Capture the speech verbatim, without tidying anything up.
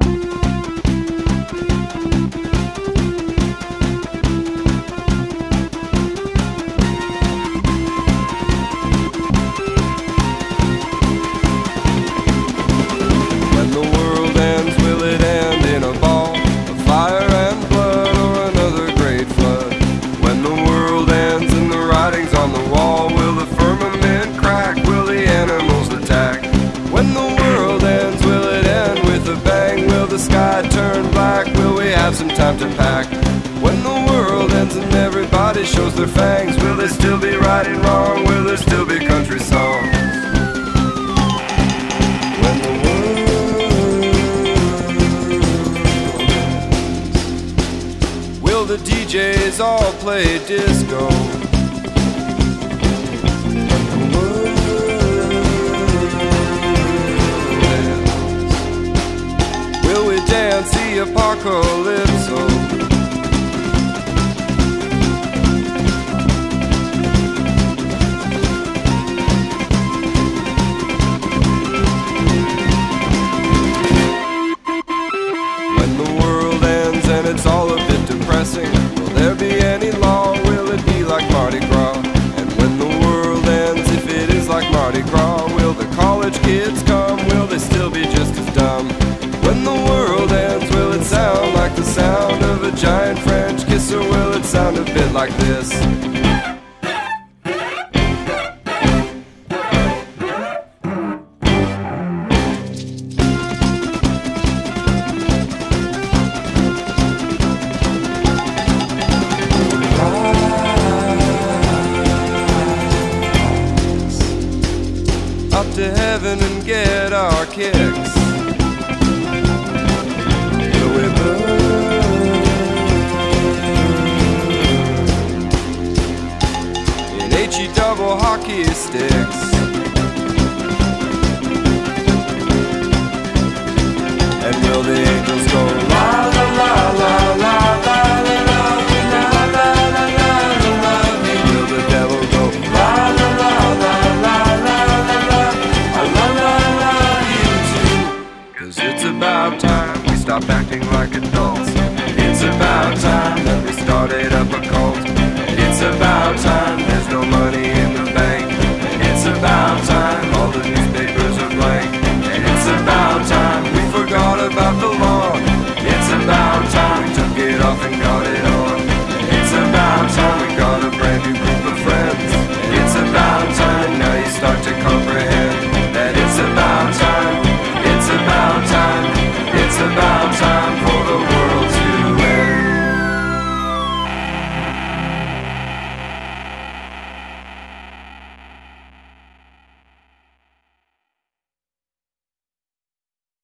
Some time to pack. When the world ends and everybody shows their fangs, will there still be right and wrong? Will there still be country songs? When the world ends, will the D Js all play disco? Will we dance the apocalypso? When the world ends and it's all a bit depressing, will there be any law? Will it be like Mardi Gras? And when the world ends, if it is like Mardi Gras, will the college kids come? Will they still be just as dumb? When the world ends, will it sound like the sound of a giant French kiss, or will it sound a bit like this? Up to heaven and get our kicks. Double hockey sticks. And will the angels go la la la la la la la la la la la la la? Will the devil go la la la la la la la la la la la you too? 'Cause it's about time we stop acting like adults. It's about time that we started up a cult. It's about time there's no money in the bank. It's about time